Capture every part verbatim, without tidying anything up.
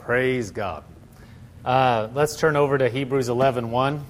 Praise God. Uh, let's turn over to Hebrews eleven one.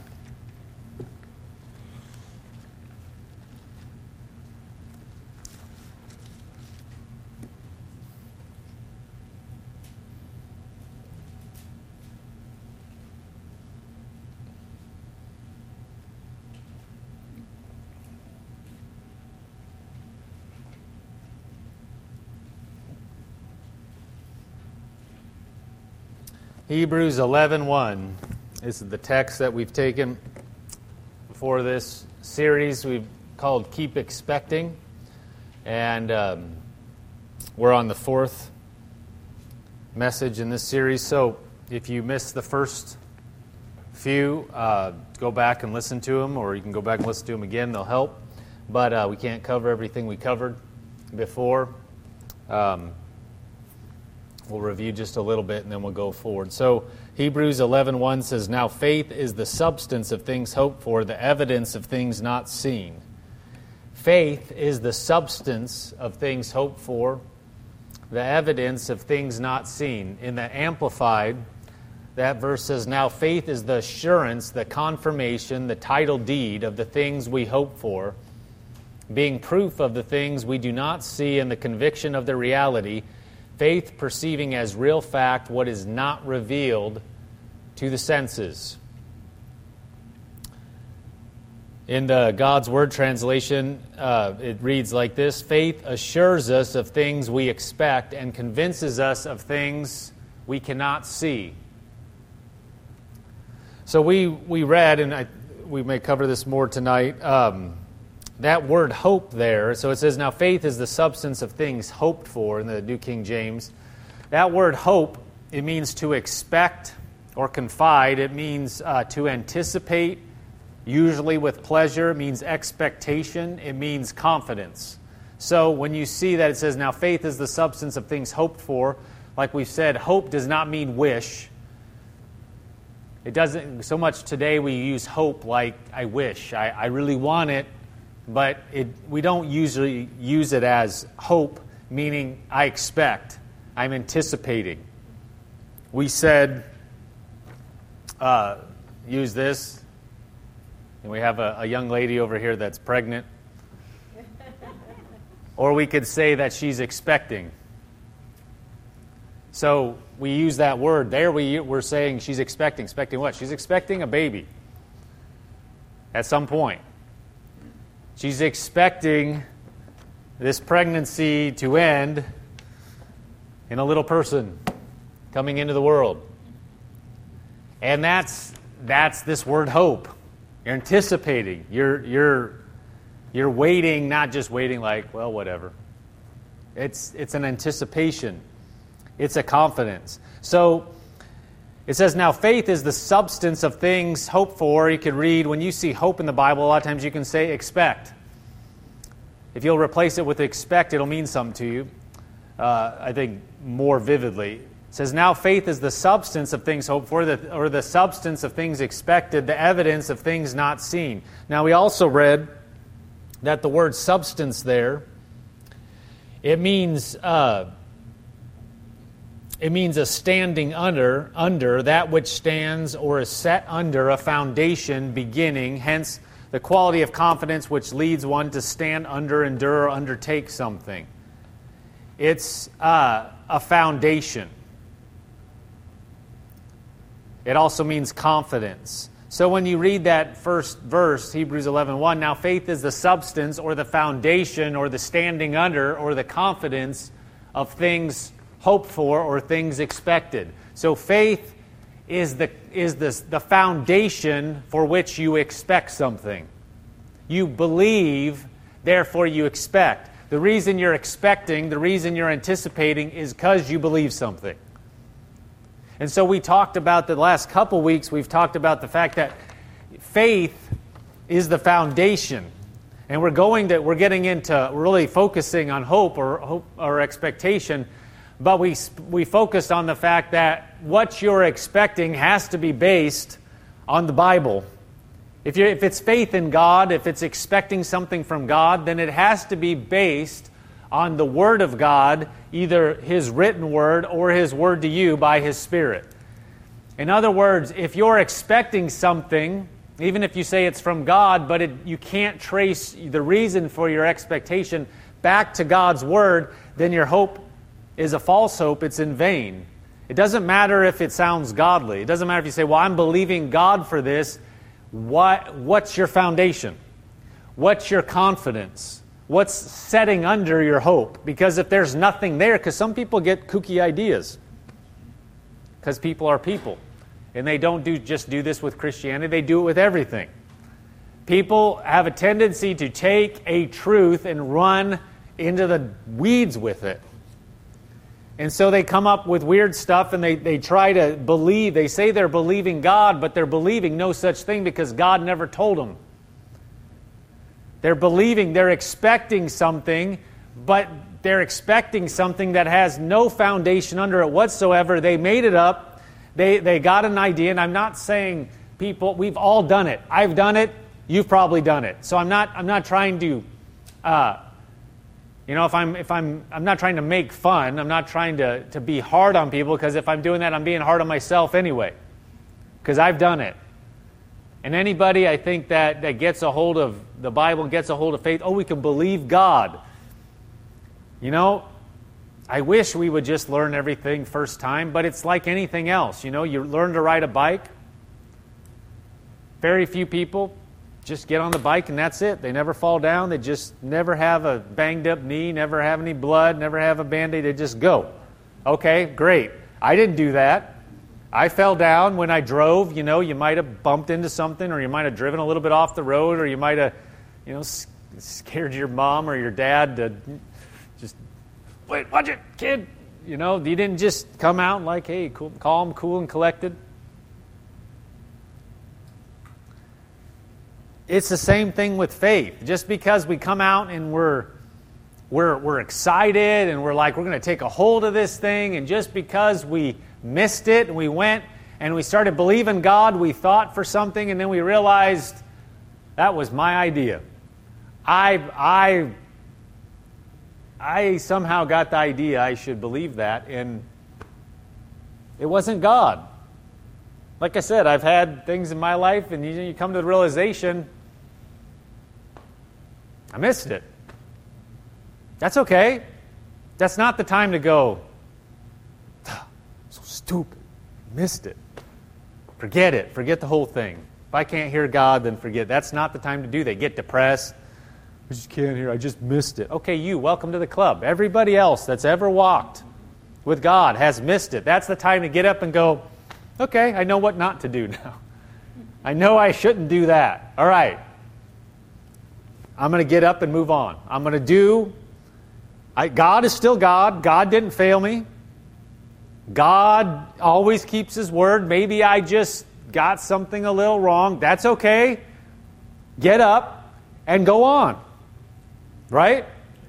Hebrews eleven one. This is the text that we've taken for this series we've called Keep Expecting. And um, we're on the fourth message in this series. So if you missed the first few, uh, go back and listen to them, or you can go back and listen to them again. They'll help. But uh, we can't cover everything we covered before. Um We'll review just a little bit and then we'll go forward. So Hebrews eleven one says, "Now faith is the substance of things hoped for, the evidence of things not seen." Faith is the substance of things hoped for, the evidence of things not seen. In the Amplified, that verse says, "Now faith is the assurance, the confirmation, the title deed of the things we hope for, being proof of the things we do not see and the conviction of their reality, faith perceiving as real fact what is not revealed to the senses." In the God's Word translation, uh, it reads like this: "Faith assures us of things we expect and convinces us of things we cannot see." So we we read, and I, we may cover this more tonight, um, that word hope there. So it says, "Now faith is the substance of things hoped for," in the New King James. That word hope, it means to expect or confide. It means uh, to anticipate, usually with pleasure. It means expectation. It means confidence. So when you see that it says, "Now faith is the substance of things hoped for," like we've said, hope does not mean wish. It doesn't, so much today we use hope like I wish. I, I really want it. But it, we don't usually use it as hope, meaning I expect, I'm anticipating. We said, uh, use this, and we have a, a young lady over here that's pregnant. Or we could say that she's expecting. So we use that word. There we, we're saying she's expecting. Expecting what? She's expecting a baby at some point. She's expecting this pregnancy to end in a little person coming into the world. And that's that's this word hope. You're anticipating. You're you're you're waiting, not just waiting like, well, whatever. It's it's an anticipation. It's a confidence. So it says, "Now faith is the substance of things hoped for." You could read, when you see hope in the Bible, a lot of times you can say expect. If you'll replace it with expect, it'll mean something to you, uh, I think, more vividly. It says, "Now faith is the substance of things hoped for, the, or the substance of things expected, the evidence of things not seen." Now we also read that the word substance there, it means... Uh, It means a standing under, under that which stands or is set under a foundation beginning, hence the quality of confidence which leads one to stand under, endure, or undertake something. It's uh, a foundation. It also means confidence. So when you read that first verse, Hebrews eleven one, "Now faith is the substance or the foundation or the standing under or the confidence of things hoped for or things expected." So faith is the is this the foundation for which you expect something. You believe, therefore you expect. The reason you're expecting, the reason you're anticipating is because you believe something. And so we talked about the last couple weeks, we've talked about the fact that faith is the foundation. And we're going to we're getting into really focusing on hope or hope or expectation. But we we focused on the fact that what you're expecting has to be based on the Bible. If you if it's faith in God, if it's expecting something from God, then it has to be based on the Word of God, either His written Word or His Word to you by His Spirit. In other words, if you're expecting something, even if you say it's from God, but it, you can't trace the reason for your expectation back to God's Word, then your hope is a false hope. It's in vain. It doesn't matter if it sounds godly. It doesn't matter if you say, well, I'm believing God for this. What, what's your foundation? What's your confidence? What's setting under your hope? Because if there's nothing there, because some people get kooky ideas, because people are people, and they don't do just do this with Christianity, they do it with everything. People have a tendency to take a truth and run into the weeds with it. And so they come up with weird stuff, and they, they try to believe. They say they're believing God, but they're believing no such thing because God never told them. They're believing, they're expecting something, but they're expecting something that has no foundation under it whatsoever. They made it up. They, they got an idea, and I'm not saying people, we've all done it. I've done it. You've probably done it. So I'm not, I'm not trying to... Uh, You know, if I'm if I'm I'm not trying to make fun, I'm not trying to, to be hard on people, because if I'm doing that, I'm being hard on myself anyway. Because I've done it. And anybody, I think, that, that gets a hold of the Bible and gets a hold of faith, oh, we can believe God. You know, I wish we would just learn everything first time, but it's like anything else. You know, you learn to ride a bike. Very few people just get on the bike and that's it. They never fall down. They just never have a banged up knee, never have any blood, never have a Band-Aid. They just go. Okay, great. I didn't do that. I fell down when I drove. You know, you might have bumped into something, or you might have driven a little bit off the road, or you might have, you know, scared your mom or your dad to just, wait, watch it, kid. You know, you didn't just come out like, hey, cool, calm, cool, and collected. It's the same thing with faith. Just because we come out and we're we're we're excited and we're like, we're going to take a hold of this thing, and just because we missed it and we went and we started believing God, we thought for something, and then we realized that was my idea. I I I somehow got the idea I should believe that, and it wasn't God. Like I said, I've had things in my life, and you, you come to the realization, I missed it. That's okay. That's not the time to go, so stupid, missed it. Forget it. Forget the whole thing. If I can't hear God, then forget. That's not the time to do that. Get depressed. I just can't hear. I just missed it. Okay, you, welcome to the club. Everybody else that's ever walked with God has missed it. That's the time to get up and go, okay, I know what not to do now. I know I shouldn't do that. All right. I'm going to get up and move on. I'm going to do... I, God is still God. God didn't fail me. God always keeps His word. Maybe I just got something a little wrong. That's okay. Get up and go on. Right?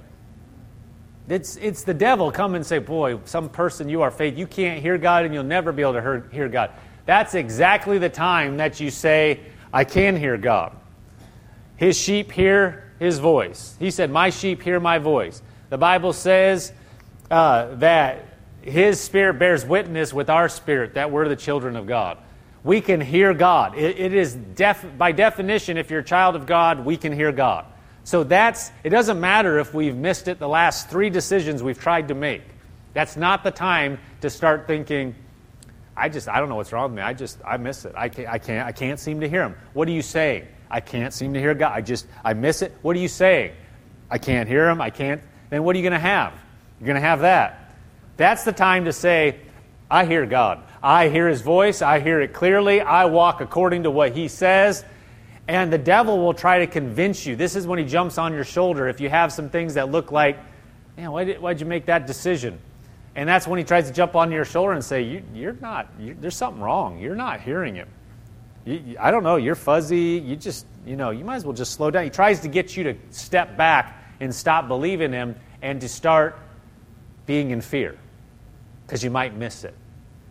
It's it's the devil come and say, boy, some person you are faith. You can't hear God and you'll never be able to hear, hear God. That's exactly the time that you say, I can hear God. His sheep hear His voice. He said, my sheep hear my voice. The Bible says uh, that His Spirit bears witness with our spirit that we're the children of God. We can hear God. It, it is def, by definition, if you're a child of God, we can hear God. So that's, it doesn't matter if we've missed it the last three decisions we've tried to make. That's not the time to start thinking, I just, I don't know what's wrong with me. I just, I miss it. I can't, I can't, I can't seem to hear Him. What are you saying? I can't seem to hear God. I just, I miss it. What are you saying? I can't hear Him. I can't. Then what are you going to have? You're going to have that. That's the time to say, I hear God. I hear His voice. I hear it clearly. I walk according to what He says. And the devil will try to convince you. This is when he jumps on your shoulder. If you have some things that look like, man, why did, why'd you make that decision? And that's when he tries to jump on your shoulder and say, you, you're not, you, there's something wrong. You're not hearing Him. You, you, I don't know, you're fuzzy. You just, you know, you might as well just slow down. He tries to get you to step back and stop believing Him and to start being in fear because you might miss it.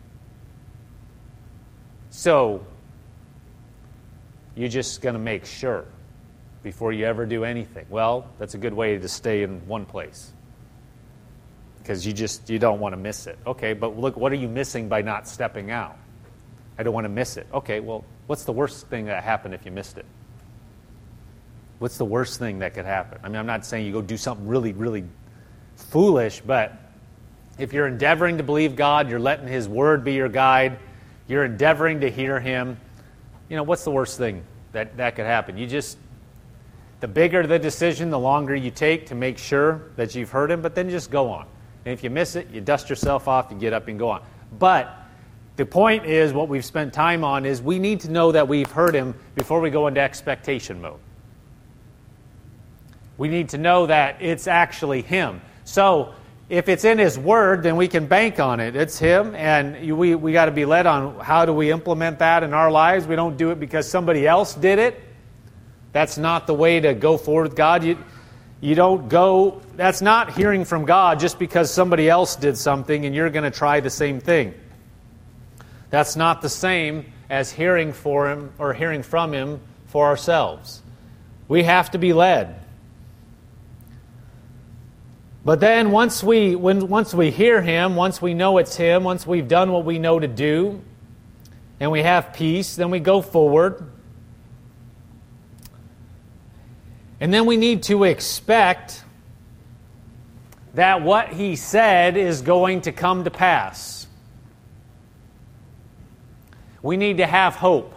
So you're just going to make sure before you ever do anything. Well, that's a good way to stay in one place. because you just, you don't want to miss it. Okay, but look, what are you missing by not stepping out? I don't want to miss it. Okay, well, what's the worst thing that happened if you missed it? What's the worst thing that could happen? I mean, I'm not saying you go do something really, really foolish, but if you're endeavoring to believe God, you're letting His Word be your guide, you're endeavoring to hear Him, you know, what's the worst thing that, that could happen? You just, the bigger the decision, the longer you take to make sure that you've heard Him, but then just go on. And if you miss it, you dust yourself off, you get up and go on. But the point is, what we've spent time on is we need to know that we've heard Him before we go into expectation mode. We need to know that it's actually Him. So, if it's in His Word, then we can bank on it. It's Him, and you, we, we got to be led on how do we implement that in our lives. We don't do it because somebody else did it. That's not the way to go forward with God. You, you don't go, that's not hearing from God just because somebody else did something and you're going to try the same thing. That's not the same as hearing for Him or hearing from Him for ourselves. We have to be led. But then once we when once we hear Him, once we know it's Him, once we've done what we know to do, and we have peace, then we go forward. And then we need to expect that what He said is going to come to pass. We need to have hope.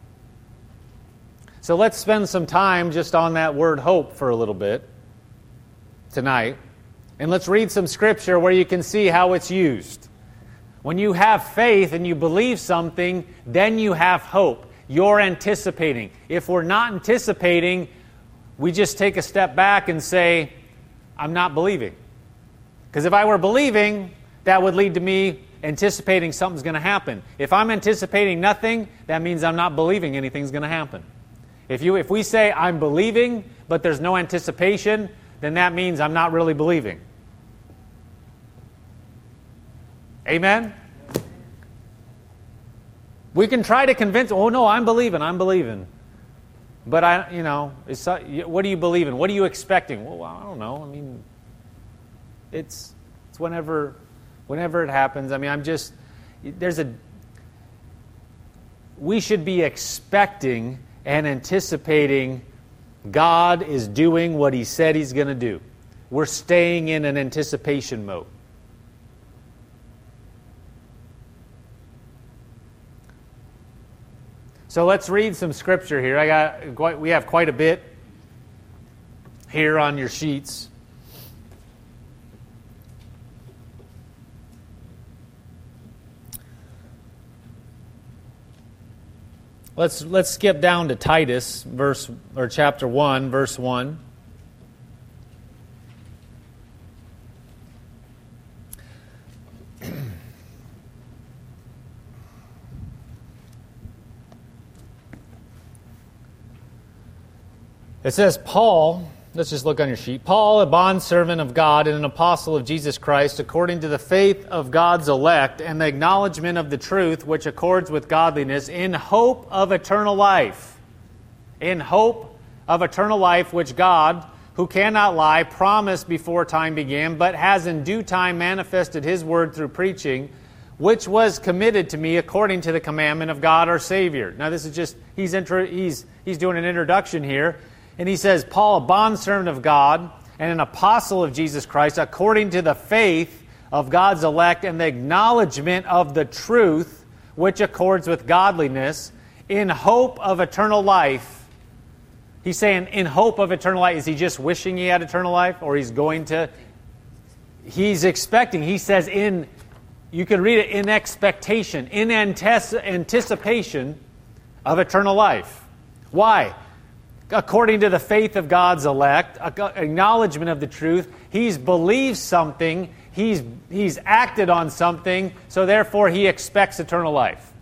So let's spend some time just on that word hope for a little bit tonight. And let's read some scripture where you can see how it's used. When you have faith and you believe something, then you have hope. You're anticipating. If we're not anticipating, we just take a step back and say, I'm not believing. Because if I were believing, that would lead to me anticipating something's going to happen. If I'm anticipating nothing, that means I'm not believing anything's going to happen. If you, if we say I'm believing, but there's no anticipation, then that means I'm not really believing. Amen? We can try to convince, oh no, I'm believing, I'm believing. But I, you know, it's, what do you believe in? What are you expecting? Well, I don't know. I mean, it's it's whenever, whenever it happens. I mean, I'm just, there's a, we should be expecting and anticipating God is doing what He said He's going to do. We're staying in an anticipation mode. So let's read some scripture here. I got quite, we have quite a bit here on your sheets. Let's let's skip down to Titus, verse or chapter one, verse one. It says, Paul, let's just look on your sheet. Paul, a bondservant of God and an apostle of Jesus Christ, according to the faith of God's elect and the acknowledgement of the truth which accords with godliness, in hope of eternal life. In hope of eternal life, which God, who cannot lie, promised before time began, but has in due time manifested His word through preaching, which was committed to me according to the commandment of God our Savior. Now this is just, he's, intro, he's, he's doing an introduction here. And he says, Paul, a bondservant of God and an apostle of Jesus Christ, according to the faith of God's elect and the acknowledgement of the truth which accords with godliness, in hope of eternal life. He's saying, in hope of eternal life. Is he just wishing he had eternal life? Or he's going to? He's expecting. He says, in, you can read it, in expectation, in anticipation of eternal life. Why? According to the faith of God's elect, acknowledgement of the truth, he's believed something, he's he's acted on something, so therefore he expects eternal life.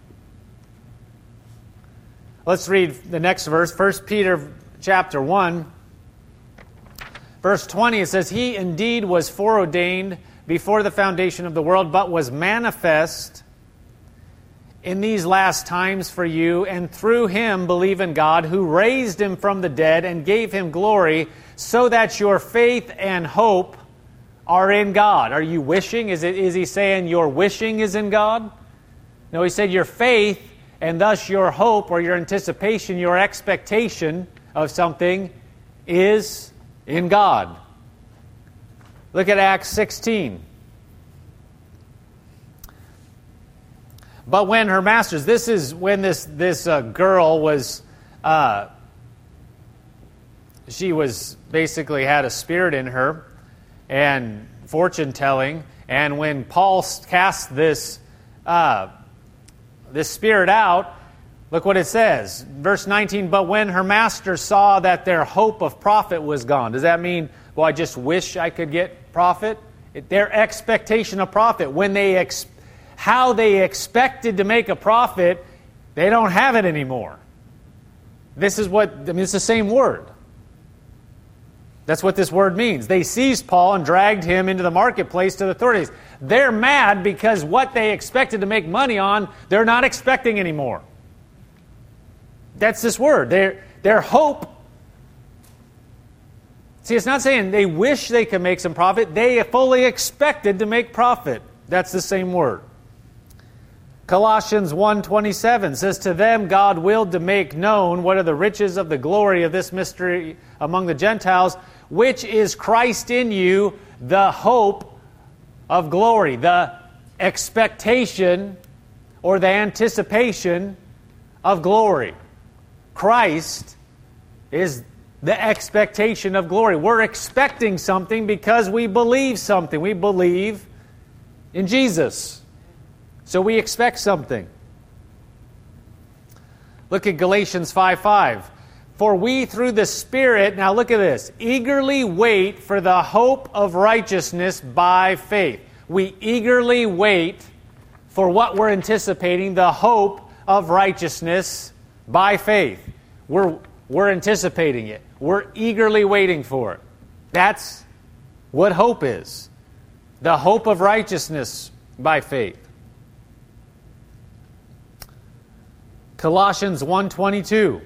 Let's read the next verse, First Peter chapter one, verse twenty. It says, He indeed was foreordained before the foundation of the world, but was manifest in these last times for you, and through Him believe in God, who raised Him from the dead and gave Him glory, so that your faith and hope are in God. Are you wishing? Is it, is he saying your wishing is in God? No, he said your faith and thus your hope or your anticipation, your expectation of something is in God. Look at Acts sixteen. But when her masters, this is when this, this uh, girl was, uh, she was basically had a spirit in her and fortune telling. And when Paul cast this, uh, this spirit out, look what it says. Verse nineteen, but when her master saw that their hope of profit was gone. Does that mean, well, I just wish I could get profit? It, their expectation of profit, when they ex- how they expected to make a profit, they don't have it anymore. This is what, I mean, it's the same word. That's what this word means. They seized Paul and dragged him into the marketplace to the authorities. They're mad because what they expected to make money on, they're not expecting anymore. That's this word. Their, their hope. See, it's not saying they wish they could make some profit. They fully expected to make profit. That's the same word. Colossians one twenty-seven says, to them God willed to make known what are the riches of the glory of this mystery among the Gentiles, which is Christ in you, the hope of glory, the expectation or the anticipation of glory. Christ is the expectation of glory. We're expecting something because we believe something. We believe in Jesus. So we expect something. Look at Galatians five five. For we through the Spirit, now look at this, eagerly wait for the hope of righteousness by faith. We eagerly wait for what we're anticipating, the hope of righteousness by faith. We're, we're anticipating it. We're eagerly waiting for it. That's what hope is. The hope of righteousness by faith. Colossians one twenty-two.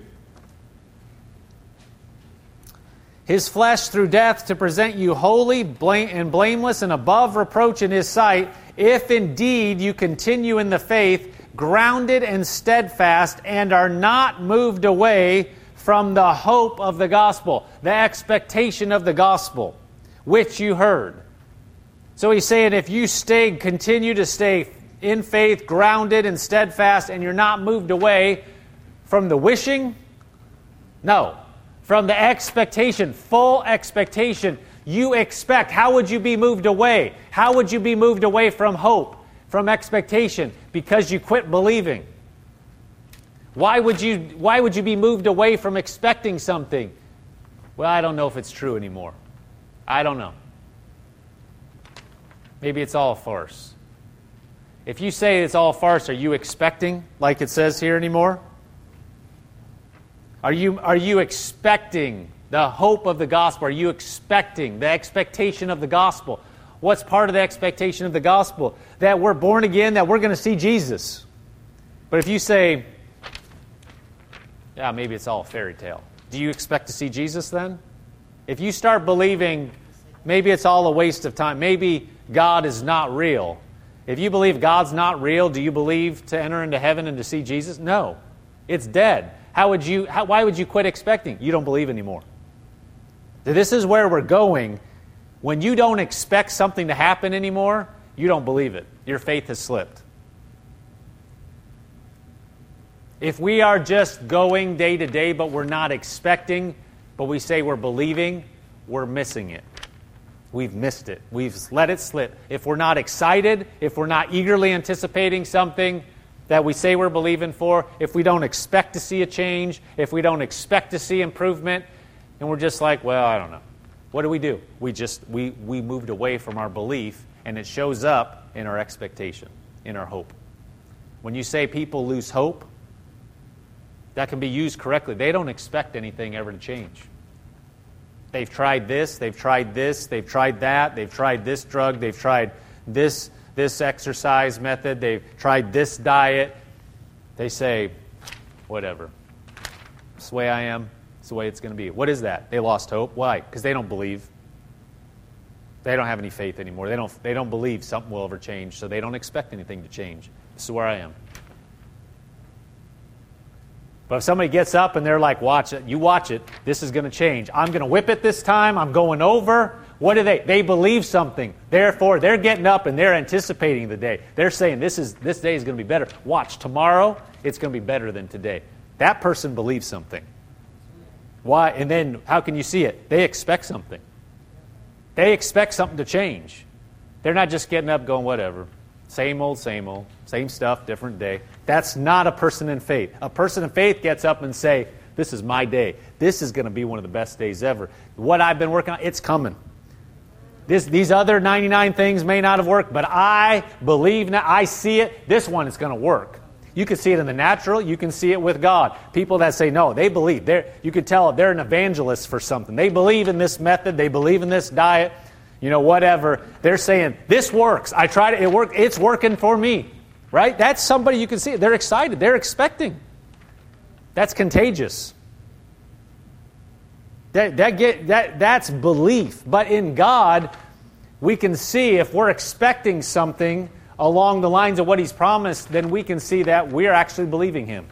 His flesh through death to present you holy and blameless and above reproach in His sight, if indeed you continue in the faith, grounded and steadfast, and are not moved away from the hope of the gospel, the expectation of the gospel, which you heard. So he's saying if you stay, continue to stay in faith, grounded and steadfast, and you're not moved away from the wishing, no, from the expectation, full expectation. You expect. How would you be moved away? How would you be moved away from hope, from expectation? Because you quit believing. Why would you, why would you be moved away from expecting something? Well, I don't know if it's true anymore. I don't know. Maybe it's all a farce. If you say it's all a farce, are you expecting, like it says here, anymore? Are you, are you expecting the hope of the gospel? Are you expecting the expectation of the gospel? What's part of the expectation of the gospel? That we're born again, that we're going to see Jesus. But if you say, yeah, maybe it's all a fairy tale. Do you expect to see Jesus then? If you start believing maybe it's all a waste of time, maybe God is not real. If you believe God's not real, do you believe to enter into heaven and to see Jesus? No. It's dead. How would you, how, why would you quit expecting? You don't believe anymore. This is where we're going. When you don't expect something to happen anymore, you don't believe it. Your faith has slipped. If we are just going day to day, but we're not expecting, but we say we're believing, we're missing it. We've missed it. We've let it slip. If we're not excited, if we're not eagerly anticipating something that we say we're believing for, if we don't expect to see a change, if we don't expect to see improvement, and we're just like, well, I don't know. What do we do? We just, we, we moved away from our belief, and it shows up in our expectation, in our hope. When you say people lose hope, that can be used correctly. They don't expect anything ever to change. They've tried this, they've tried this, they've tried that, they've tried this drug, they've tried this, this exercise method, they've tried this diet. They say, whatever. It's the way I am, it's the way it's going to be. What is that? They lost hope. Why? Because they don't believe. They don't have any faith anymore. They don't, they don't believe something will ever change, so they don't expect anything to change. This is where I am. But if somebody gets up and they're like, watch it, you watch it, this is going to change. I'm going to whip it this time. I'm going over. What do they? They believe something. Therefore, they're getting up and they're anticipating the day. They're saying, this is this day is going to be better. Watch, tomorrow, it's going to be better than today. That person believes something. Why? And then how can you see it? They expect something. They expect something to change. They're not just getting up going, whatever. Same old, same old. Same stuff, different day. That's not a person in faith. A person in faith gets up and say, this is my day. This is going to be one of the best days ever. What I've been working on, it's coming. This, these other ninety-nine things may not have worked, but I believe now, I see it. This one is going to work. You can see it in the natural. You can see it with God. People that say no, they believe. They're, you can tell they're an evangelist for something. They believe in this method. They believe in this diet. You know, whatever. They're saying, this works. I tried it. It worked. It's working for me. Right? That's somebody you can see. They're excited. They're expecting. That's contagious. That, that get, that, that's belief. But in God, we can see if we're expecting something along the lines of what He's promised, then we can see that we're actually believing Him.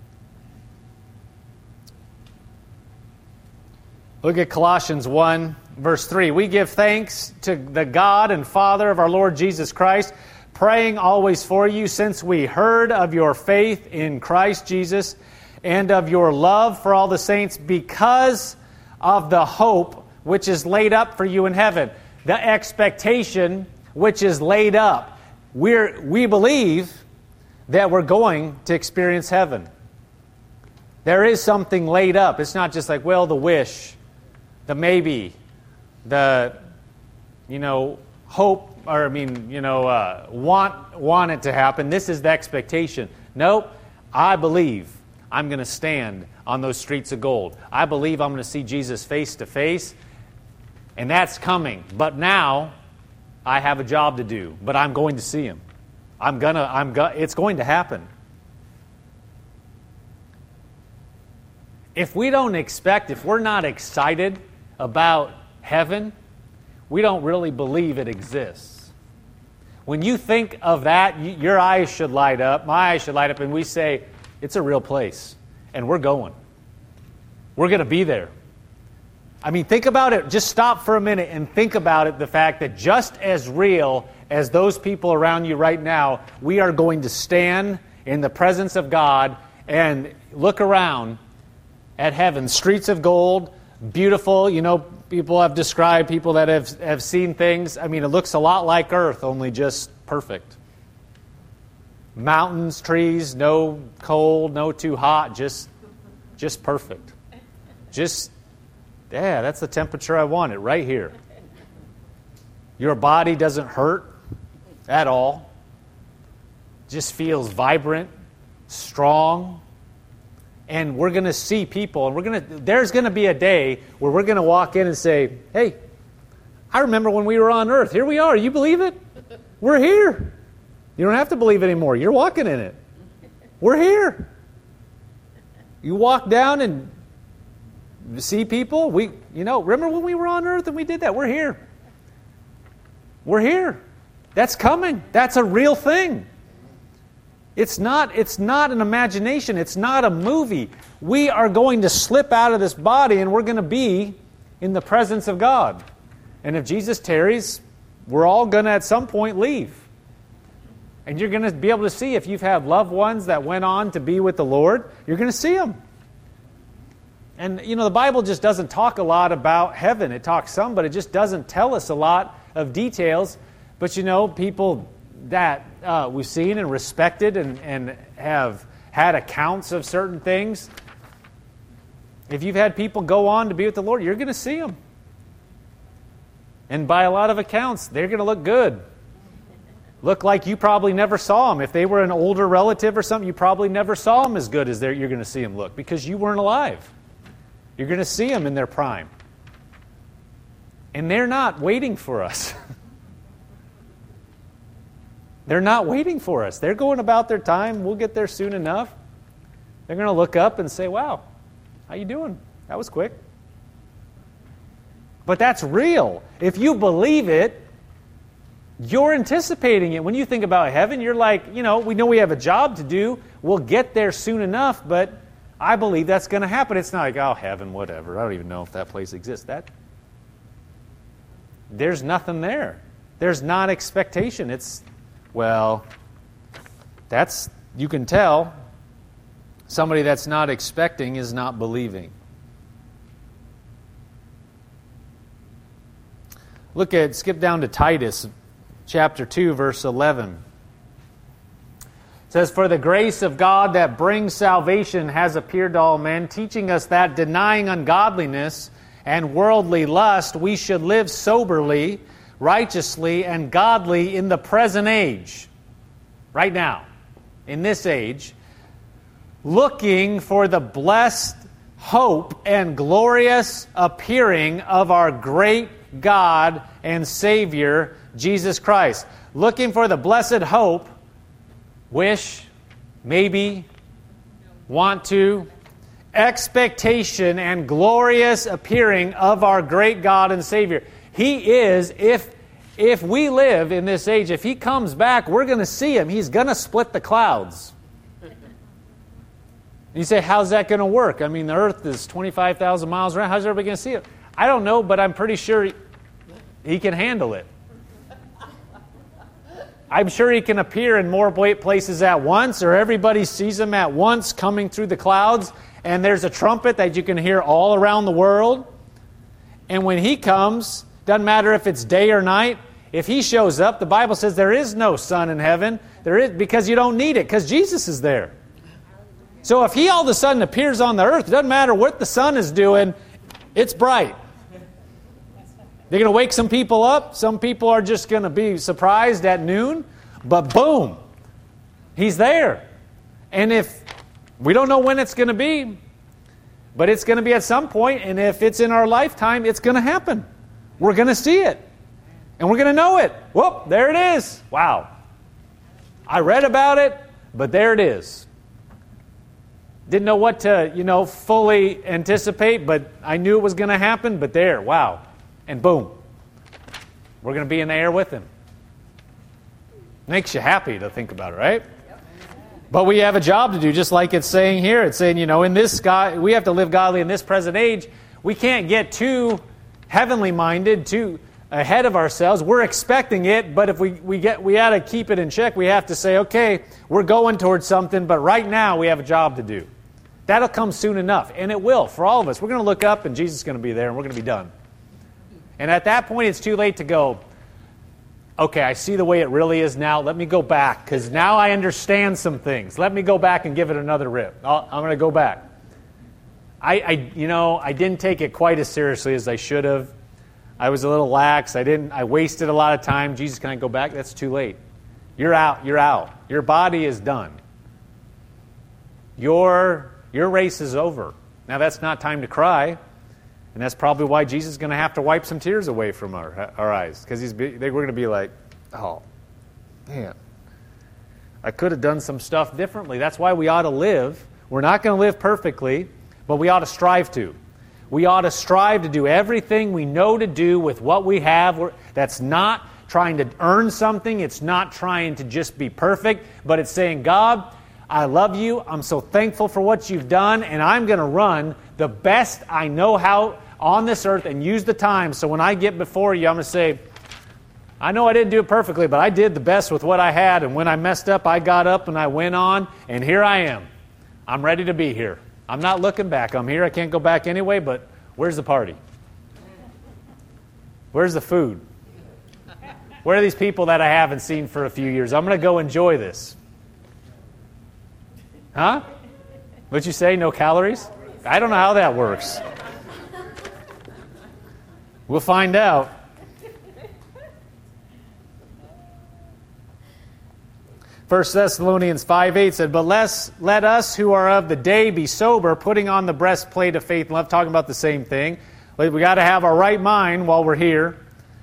Look at Colossians one, verse three. We give thanks to the God and Father of our Lord Jesus Christ, praying always for you, since we heard of your faith in Christ Jesus and of your love for all the saints, because of the hope which is laid up for you in heaven. The expectation which is laid up. We're, we believe that we're going to experience heaven. There is something laid up. It's not just like, well, the wish, the maybe, the, you know, hope, or I mean, you know, uh, want, want it to happen. This is the expectation. Nope, I believe I'm going to stand on those streets of gold. I believe I'm going to see Jesus face to face, and that's coming. But now, I have a job to do, but I'm going to see Him. I'm gonna. I'm. Go- it's going to happen. If we don't expect, if we're not excited about heaven, we don't really believe it exists. When you think of that, you, your eyes should light up. My eyes should light up, and we say, it's a real place, and we're going. We're going to be there. I mean, think about it. Just stop for a minute and think about it, the fact that just as real as those people around you right now, we are going to stand in the presence of God and look around at heaven. Streets of gold, beautiful. You know, people have described, people that have, have seen things. I mean, it looks a lot like earth, only just perfect. Mountains, trees, no cold, no too hot, just, just perfect. Just... Yeah, that's the temperature I wanted, right here. Your body doesn't hurt at all. Just feels vibrant, strong. And we're going to see people, and we're going to. There's going to be a day where we're going to walk in and say, hey, I remember when we were on earth. Here we are. You believe it? We're here. You don't have to believe it anymore. You're walking in it. We're here. You walk down and see people, we, you know, remember when we were on earth and we did that? We're here. We're here. That's coming. That's a real thing. It's not, it's not an imagination. It's not a movie. We are going to slip out of this body and we're going to be in the presence of God. And if Jesus tarries, we're all going to at some point leave. And you're going to be able to see, if you've had loved ones that went on to be with the Lord, you're going to see them. And, you know, the Bible just doesn't talk a lot about heaven. It talks some, but it just doesn't tell us a lot of details. But, you know, people that uh, we've seen and respected and, and have had accounts of certain things, if you've had people go on to be with the Lord, you're going to see them. And by a lot of accounts, they're going to look good. Look like you probably never saw them. If they were an older relative or something, you probably never saw them as good as you're going to see them look because you weren't alive. You're going to see them in their prime. And they're not waiting for us. They're not waiting for us. They're going about their time. We'll get there soon enough. They're going to look up and say, wow, how you doing? That was quick. But that's real. If you believe it, you're anticipating it. When you think about heaven, you're like, you know, we know we have a job to do. We'll get there soon enough, but I believe that's going to happen. It's not like, oh, heaven, whatever. I don't even know if that place exists. That There's nothing there. There's not expectation. It's, well, that's, you can tell, somebody that's not expecting is not believing. Look at, skip down to Titus chapter two, verse eleven. It says, "For the grace of God that brings salvation has appeared to all men, teaching us that, denying ungodliness and worldly lust, we should live soberly, righteously, and godly in the present age." Right now, in this age, looking for the blessed hope and glorious appearing of our great God and Savior, Jesus Christ. Looking for the blessed hope, wish, maybe, want to, expectation and glorious appearing of our great God and Savior. He is, if if we live in this age, if He comes back, we're going to see Him. He's going to split the clouds. You say, how's that going to work? I mean, the earth is twenty-five thousand miles around. How's everybody going to see it? I don't know, but I'm pretty sure he, he can handle it. I'm sure He can appear in more places at once, or everybody sees Him at once coming through the clouds, and there's a trumpet that you can hear all around the world. And when He comes, doesn't matter if it's day or night, if He shows up, the Bible says there is no sun in heaven. There is, because you don't need it, because Jesus is there. So if He all of a sudden appears on the earth, it doesn't matter what the sun is doing, it's bright. They're going to wake some people up. Some people are just going to be surprised at noon. But boom, He's there. And if we don't know when it's going to be, but it's going to be at some point, and if it's in our lifetime, it's going to happen. We're going to see it. And we're going to know it. Whoop, there it is. Wow. I read about it, but there it is. Didn't know what to, you know, fully anticipate, but I knew it was going to happen, but there, wow. And boom, we're going to be in the air with Him. Makes you happy to think about it, right? Yep. But we have a job to do, just like it's saying here. It's saying, you know, in this God, we have to live godly in this present age. We can't get too heavenly minded, too ahead of ourselves. We're expecting it, but if we, we get we got to keep it in check. We have to say, okay, we're going towards something, but right now we have a job to do. That'll come soon enough, and it will for all of us. We're going to look up, and Jesus is going to be there, and we're going to be done. And at that point, it's too late to go, okay, I see the way it really is now. Let me go back, because now I understand some things. Let me go back and give it another rip. I'll, I'm going to go back. I, I, you know, I didn't take it quite as seriously as I should have. I was a little lax. I didn't. I wasted a lot of time. Jesus, can I go back? That's too late. You're out. You're out. Your body is done. Your your race is over. Now, that's not time to cry. And that's probably why Jesus is going to have to wipe some tears away from our, our eyes. Because he's they, we're going to be like, oh, man, I could have done some stuff differently. That's why we ought to live. We're not going to live perfectly, but we ought to strive to. We ought to strive to do everything we know to do with what we have. We're, that's not trying to earn something. It's not trying to just be perfect, but it's saying, God, I love you. I'm so thankful for what you've done, and I'm going to run the best I know how on this earth and use the time. So when I get before you, I'm going to say, I know I didn't do it perfectly, but I did the best with what I had. And when I messed up, I got up and I went on, and here I am. I'm ready to be here. I'm not looking back. I'm here. I can't go back anyway, but where's the party? Where's the food? Where are these people that I haven't seen for a few years? I'm going to go enjoy this. Huh? What'd you say? No calories? I don't know how that works. We'll find out. First Thessalonians five eight said, But less, let us who are of the day be sober, putting on the breastplate of faith and love. Talking about the same thing. We got to have our right mind while we're here.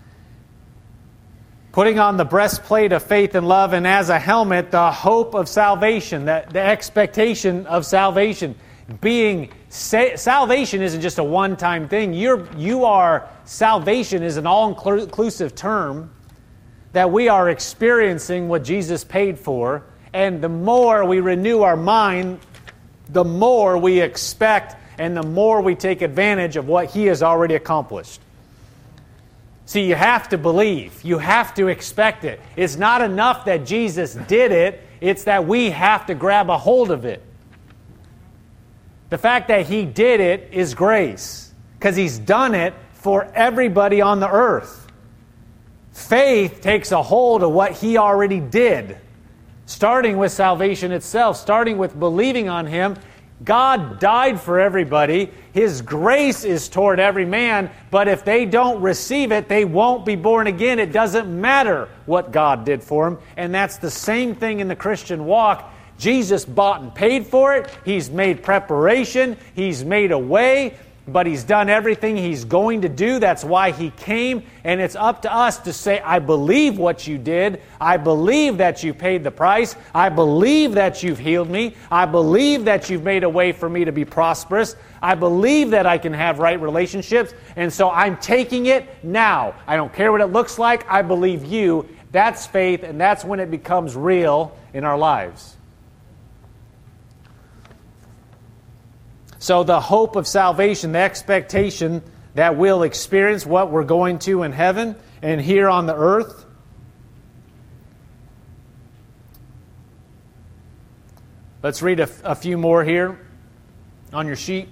Putting on the breastplate of faith and love, and as a helmet, the hope of salvation, the, the expectation of salvation. being sa- salvation isn't just a one-time thing. You're, you are, salvation is an all-inclusive term that we are experiencing what Jesus paid for. And the more we renew our mind, the more we expect and the more we take advantage of what He has already accomplished. See, you have to believe. You have to expect it. It's not enough that Jesus did it. It's that we have to grab a hold of it. The fact that He did it is grace, because He's done it for everybody on the earth. Faith takes a hold of what He already did, starting with salvation itself, starting with believing on Him. God died for everybody. His grace is toward every man, but if they don't receive it, they won't be born again. It doesn't matter what God did for them. And that's the same thing in the Christian walk. Jesus bought and paid for it. He's made preparation. He's made a way, but He's done everything He's going to do. That's why He came, and it's up to us to say, I believe what You did. I believe that You paid the price. I believe that You've healed me. I believe that You've made a way for me to be prosperous. I believe that I can have right relationships, and so I'm taking it now. I don't care what it looks like. I believe You. That's faith, and that's when it becomes real in our lives. So the hope of salvation, the expectation that we'll experience what we're going to in heaven and here on the earth. Let's read a, a few more here on your sheet.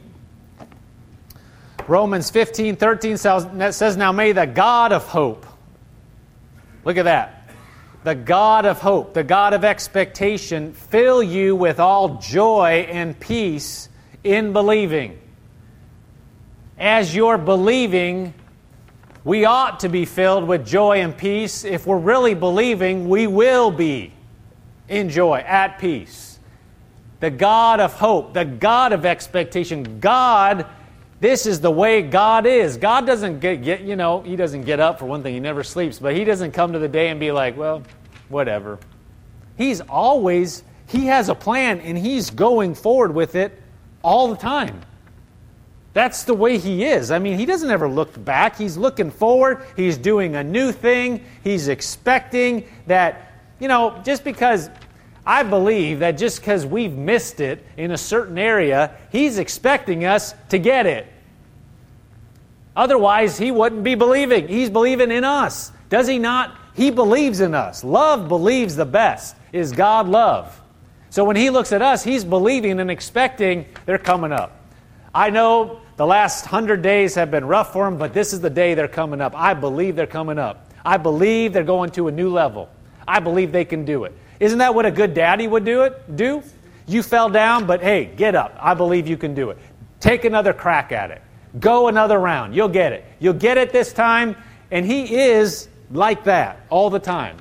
Romans fifteen thirteen says, now may the God of hope, look at that, the God of hope, the God of expectation, fill you with all joy and peace in believing. As you're believing, we ought to be filled with joy and peace. If we're really believing, we will be in joy, at peace. The God of hope, the God of expectation. God, this is the way God is. God doesn't get, get, you know, He doesn't get up, for one thing, He never sleeps, but He doesn't come to the day and be like, well, whatever. He's always, He has a plan, and He's going forward with it all the time. That's the way He is. I mean, He doesn't ever look back. He's looking forward. He's doing a new thing. He's expecting that, you know, just because, I believe that just because we've missed it in a certain area, He's expecting us to get it. Otherwise, He wouldn't be believing. He's believing in us. Does He not? He believes in us. Love believes the best. Is God love? So when He looks at us, He's believing and expecting they're coming up. I know the last hundred days have been rough for them, but this is the day they're coming up. I believe they're coming up. I believe they're going to a new level. I believe they can do it. Isn't that what a good daddy would do it? Do? You fell down, but hey, get up. I believe you can do it. Take another crack at it. Go another round. You'll get it. You'll get it this time, and He is like that all the time.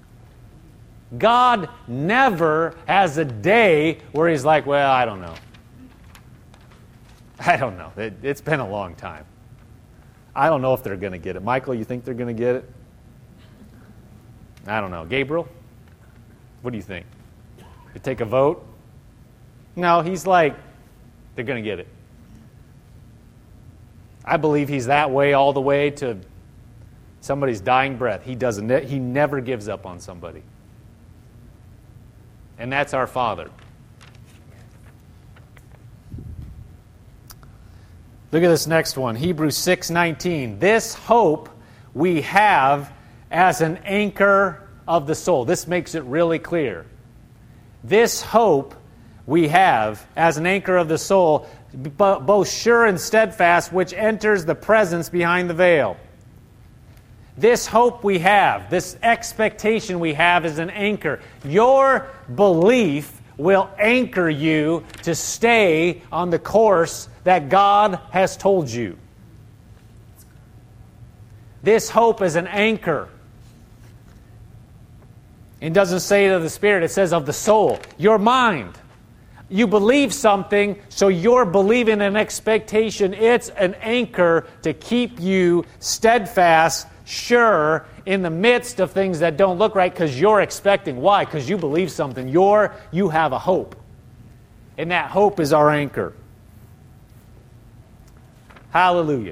God never has a day where He's like, well, I don't know. I don't know. It, it's been a long time. I don't know if they're going to get it. Michael, you think they're going to get it? I don't know. Gabriel, what do you think? You take a vote? No, He's like, they're going to get it. I believe He's that way all the way to somebody's dying breath. He doesn't. He never gives up on somebody. And that's our Father. Look at this next one, Hebrews six nineteen. This hope we have as an anchor of the soul. This makes it really clear. This hope we have as an anchor of the soul, both sure and steadfast, which enters the presence behind the veil. This hope we have, this expectation we have is an anchor. Your belief will anchor you to stay on the course that God has told you. This hope is an anchor. It doesn't say of the spirit, it says of the soul, your mind. You believe something, so you're believing an expectation. It's an anchor to keep you steadfast, sure, in the midst of things that don't look right, because you're expecting. Why? Because you believe something. You're, you have a hope. And that hope is our anchor. Hallelujah.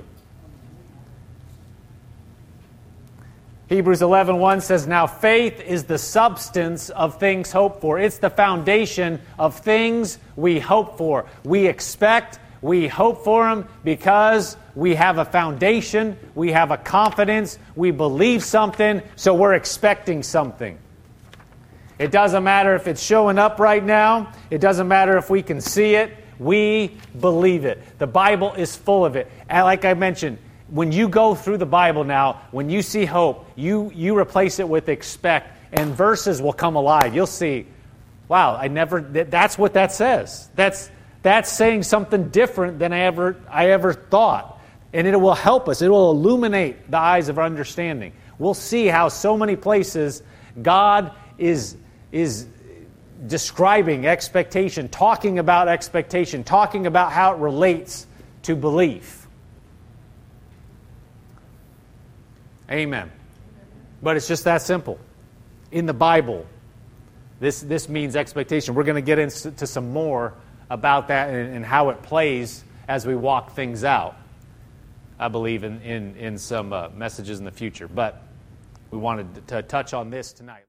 Hebrews eleven one says, now faith is the substance of things hoped for. It's the foundation of things we hope for. We expect, we hope for them because we have a foundation, we have a confidence, we believe something, so we're expecting something. It doesn't matter if it's showing up right now. It doesn't matter if we can see it. We believe it. The Bible is full of it. And like I mentioned, when you go through the Bible now, when you see hope, you, you replace it with expect, and verses will come alive. You'll see, wow, I never, that, that's what that says. That's that's saying something different than I ever I ever thought. And it will help us. It will illuminate the eyes of our understanding. We'll see how so many places God is is describing expectation, talking about expectation, talking about how it relates to belief. Amen. But it's just that simple. In the Bible, this, this means expectation. We're going to get into some more about that and, and how it plays as we walk things out, I believe, in, in, in some uh, messages in the future. But we wanted to touch on this tonight.